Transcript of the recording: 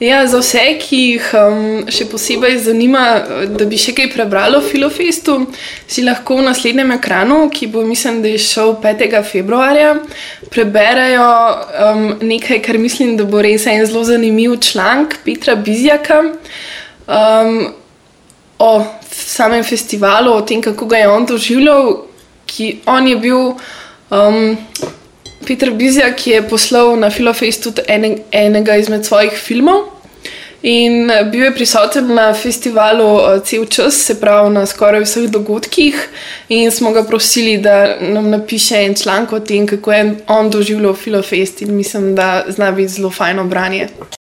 Ja, za vse, ki jih še posebej zanima, da bi še kaj prebralo o Filofestu, si lahko v naslednjem ekranu, ki bo, mislim, da je šel 5. februarja, preberejo nekaj, kar mislim, da bo res en zelo zanimiv članek Petra Bizjaka o samem festivalu, o tem, kako ga je on doživljal, on je bil... Peter Bizjak je poslal na Filofest tudi enega izmed svojih filmov in bil je prisoten na festivalu cel čas, se pravi na skoraj vseh dogodkih, in smo ga prosili, da nam napiše en članek o tem, kako je on doživljal Filofest, in mislim, da zna biti zelo fajno branje.